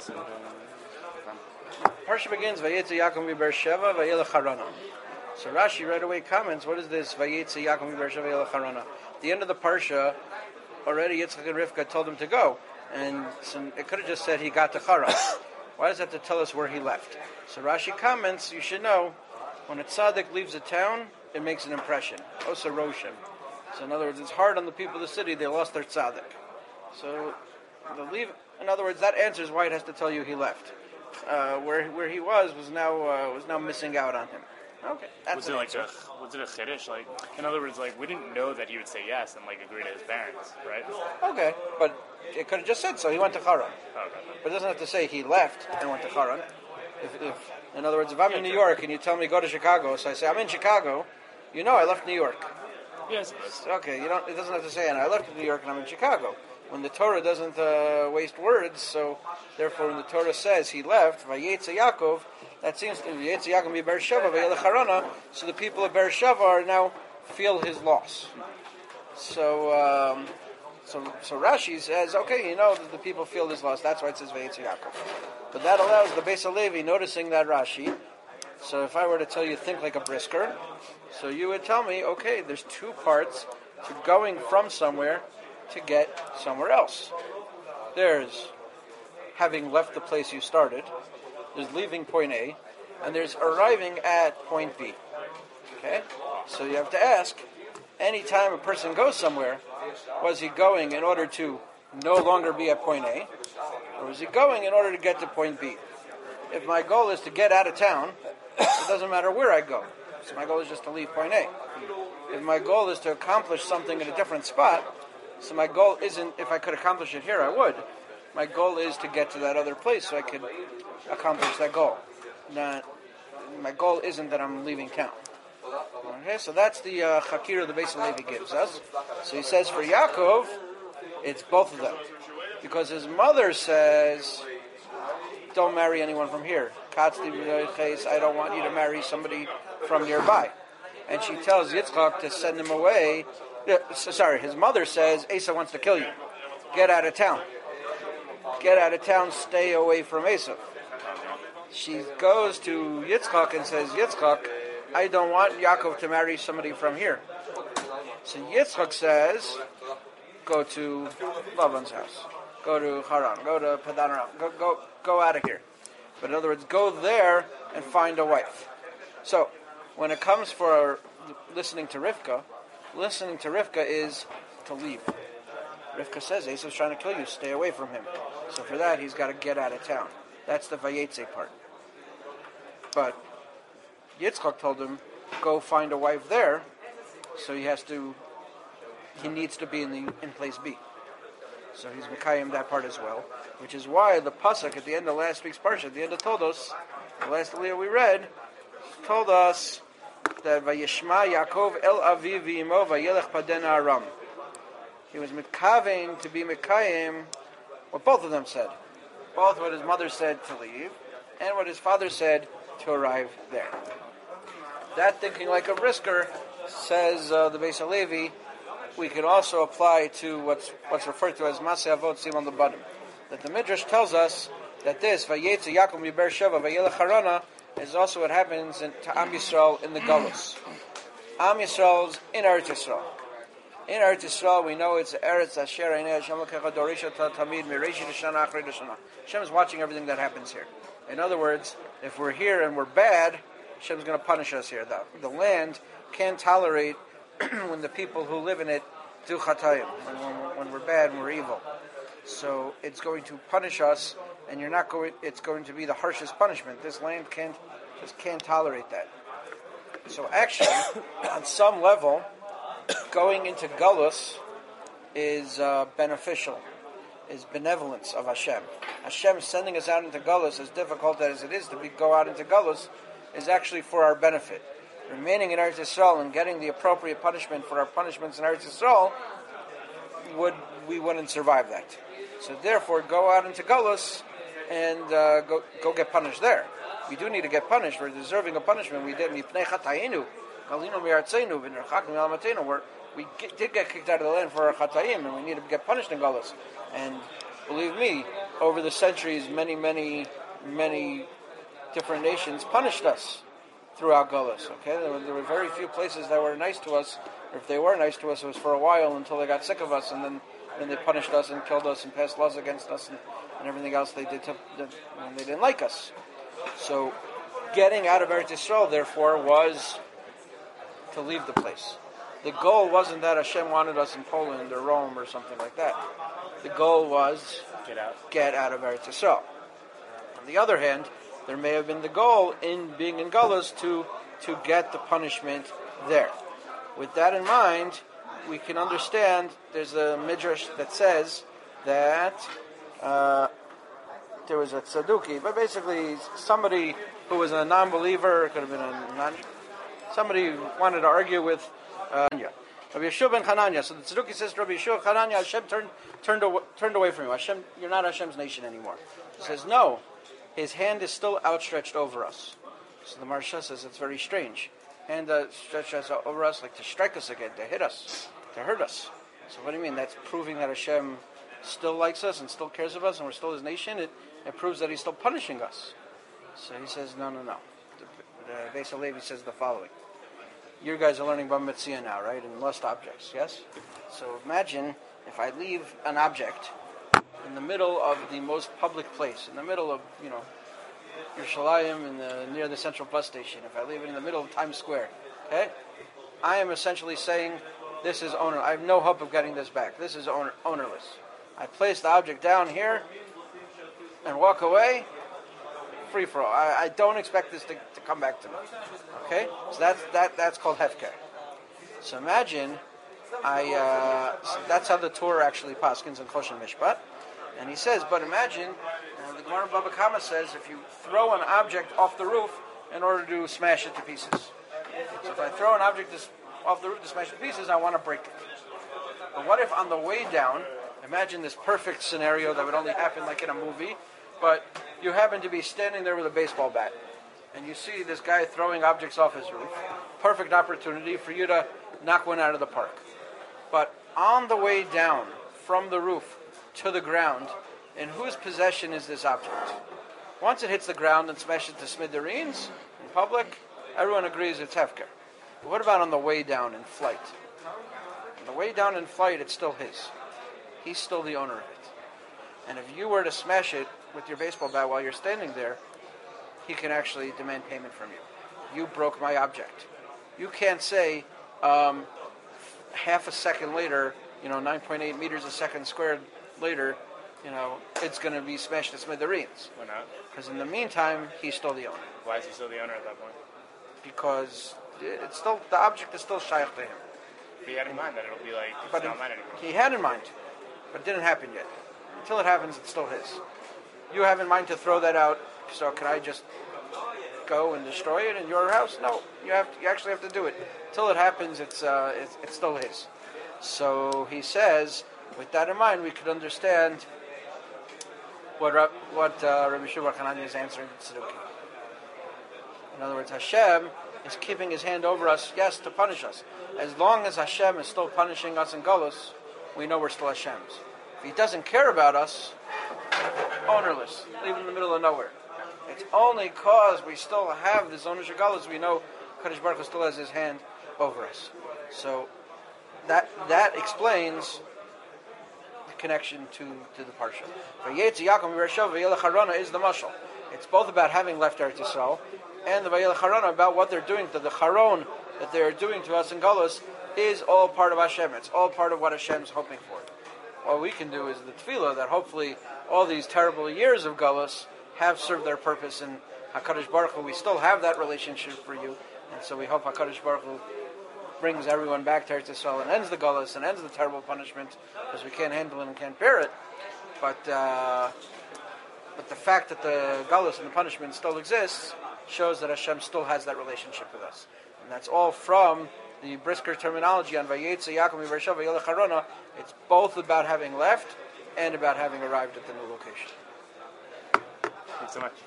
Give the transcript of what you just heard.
Parsha begins, Vayetze Yaakov miBeer Sheva Vayelech Harana. So Rashi right away comments, what is this Vayetze Yaakov miBeer Sheva Vayelech Harana? At the end of the Parsha, already Yitzchak and Rivka told him to go. And it could have just said he got to Haran. Why does that have to tell us where he left? So Rashi comments, you should know, when a tzaddik leaves a town, it makes an impression. Osa Roshem. So in other words, it's hard on the people of the city, they lost their tzaddik. So in other words, that answers why it has to tell you he left. Where he was now missing out on him. Okay, was it a chiddush? Like, in other words, like we didn't know that he would say yes and like agree to his parents, right? Okay, but it could have just said so. He went to Haran. Okay. But it doesn't have to say he left and went to Haran. If in other words, if I'm in New York and you tell me go to Chicago, so I say I'm in Chicago, I left New York. Yes. Okay, it doesn't have to say, and I left New York and I'm in Chicago. When the Torah doesn't waste words, so therefore when the Torah says he left, Vayetze Yaakov, that seems to be Vayetze Yaakov miBeer Sheva Vayelech Harana, so the people of Beer Sheva are now feel his loss. So Rashi says, okay, that the people feel his loss, that's why it says Vayetze Yaakov. But that allows the Beis HaLevi, noticing that Rashi, so if I were to tell you, think like a brisker, so you would tell me, okay, there's two parts to going from somewhere to get somewhere else. There's having left the place you started, there's leaving point A, and there's arriving at point B. Okay? So you have to ask, anytime a person goes somewhere, was he going in order to no longer be at point A, or was he going in order to get to point B? If my goal is to get out of town, it doesn't matter where I go. So my goal is just to leave point A. If my goal is to accomplish something in a different spot, so my goal isn't, if I could accomplish it here, I would. My goal is to get to that other place so I could accomplish that goal. My goal isn't that I'm leaving town. Okay, so that's the Chakira the Beis HaLevi gives us. So he says for Yaakov, it's both of them. Because his mother says, don't marry anyone from here. I don't want you to marry somebody from nearby. And she tells Yitzchak to send him away. His mother says, Esau wants to kill you. Get out of town. Get out of town, stay away from Esau. She goes to Yitzchak and says, Yitzchak, I don't want Yaakov to marry somebody from here. So Yitzchak says, go to Laban's house. Go to Haran. Go to Padan Aram. Go out of here. But in other words, go there and find a wife. So, when it comes for listening to Rivka is to leave. Rivka says, Esau's trying to kill you, stay away from him. So for that, he's got to get out of town. That's the Vayetze part. But Yitzchak told him, go find a wife there, so he needs to be in place B. So he's Mekayim that part as well, which is why the Pasuk at the end of last week's Parsha, at the end of Toldos, the last Aliyah we read, told us that Vayishma Yaakov El Aviv V'imo Vayelech Padan Aram. He was Mekaving to be Mekayim what both of them said. Both what his mother said to leave, and what his father said to arrive there. That thinking like a brisker, says the Beis HaLevi, we can also apply to what's referred to as Maseh Avot Simon the bottom. That the Midrash tells us that this Vayetze Yaakov miBeer Sheva Vayelech Harana is also what happens to Am Yisrael in the Galus. Am Yisrael's in Eretz Yisrael. In Eretz Yisrael, we know it's Eretz Asher Einei Hashem Lokecha Dorisha Tamid Mireishi L'Shana Achrei L'Shana. Hashem is watching everything that happens here. In other words, if we're here and we're bad, Hashem's going to punish us here. The land can't tolerate when the people who live in it do chatayim, when we're bad and we're evil. So it's going to punish us, and it's going to be the harshest punishment. This land can't tolerate that. So actually, on some level, going into Galus is beneficial, is benevolence of Hashem. Hashem sending us out into Galus, as difficult as it is to go out into Galus, is actually for our benefit. Remaining in Eretz Yisrael and getting the appropriate punishment for our punishments in Eretz Yisrael, we wouldn't survive that. So therefore, go out into Galus and go get punished there. We do need to get punished. We're deserving of punishment. We did. We did get kicked out of the land for our chatayim, and we need to get punished in Galus. And believe me, over the centuries, many different nations punished us throughout Gullus. Okay, there were very few places that were nice to us. Or if they were nice to us, it was for a while until they got sick of us, and then they punished us and killed us and passed laws against us and everything else they did when they didn't like us. So, getting out of Eretz Yisrael, therefore, was to leave the place. The goal wasn't that Hashem wanted us in Poland or Rome or something like that. The goal was get out of Eretz Yisrael. On the other hand, there may have been the goal in being in Gullus to get the punishment there. With that in mind, we can understand there's a midrash that says that there was a tzadduki, but basically somebody who was a non-believer, it could have been somebody who wanted to argue with Rabbi Yeshua ben Hananya. So the tzadduki says to Rabbi Yeshua Hananya, Hashem turned away from you. Hashem, you're not Hashem's nation anymore. He says, no, his hand is still outstretched over us. So the Maharsha says it's very strange. Hand stretched over us like to strike us again, to hit us, to hurt us. So what do you mean? That's proving that Hashem still likes us and still cares of us and we're still his nation? It proves that he's still punishing us. So he says, no. The Beis HaLevi says the following. You guys are learning Bava Metzia now, right? And lost objects, yes? So imagine if I leave an object in the middle of the most public place, in the middle of, Yerushalayim, near the central bus station. If I leave it in the middle of Times Square, okay? I am essentially saying, this is owner. I have no hope of getting this back. This is ownerless. I place the object down here and walk away, free for all. I don't expect this to come back to me. Okay? So that's called hefker. So imagine, so that's how the Torah actually paskins in Choshen Mishpat. And he says, but imagine, the Gemara in Baba Kama says, if you throw an object off the roof in order to smash it to pieces. So if I throw an object off the roof to smash it to pieces, I want to break it. But what if on the way down, imagine this perfect scenario that would only happen like in a movie, but you happen to be standing there with a baseball bat, and you see this guy throwing objects off his roof. Perfect opportunity for you to knock one out of the park. But on the way down from the roof to the ground, in whose possession is this object? Once it hits the ground and smashes to smithereens in public, everyone agrees it's hefker. But what about on the way down in flight? On the way down in flight, it's still his. He's still the owner of it. And if you were to smash it with your baseball bat while you're standing there, he can actually demand payment from you. You broke my object. You can't say half a second later, 9.8 meters a second squared later, it's going to be smashed to smithereens. Why not? Because in the meantime, he's still the owner. Why is he still the owner at that point? Because the object is still shaykh to him. But he had in mind that it'll be like, it's not mine anymore. He had in mind, but it didn't happen yet. Until it happens, it's still his. You have in mind to throw that out, so can I just go and destroy it in your house? No, you actually have to do it. Until it happens, it's still his. So he says, with that in mind, we could understand what Rabbi Yeshua Hananya is answering to Tzadduki. In other words, Hashem is keeping his hand over us, yes, to punish us. As long as Hashem is still punishing us in Gullus, we know we're still Hashem's. If he doesn't care about us, ownerless, leave in the middle of nowhere. It's only because we still have this ownership Gullus, we know Kadosh Baruch Hu still has his hand over us. So that explains the connection to the parsha. Vayetzi Yaakov Yerushav Vayelech Harana is the mashal. It's both about having left Eretz Yisrael and the Vayelech Harana about what they're doing to the Charon that they're doing to us in Gullus is all part of Hashem. It's all part of what Hashem's hoping for. All we can do is the tefillah that hopefully all these terrible years of Gullus have served their purpose, and HaKadosh Baruch Hu, we still have that relationship for you, and so we hope HaKadosh Baruch Hu brings everyone back to Eretz Yisrael and ends the Gullus and ends the terrible punishment, because we can't handle it and can't bear it. But the fact that the Gullus and the punishment still exists shows that Hashem still has that relationship with us, and that's all from the Brisker terminology on Vayetze Yaakov Yerushav Vayelech Harana. It's both about having left and about having arrived at the new location. Thanks so much.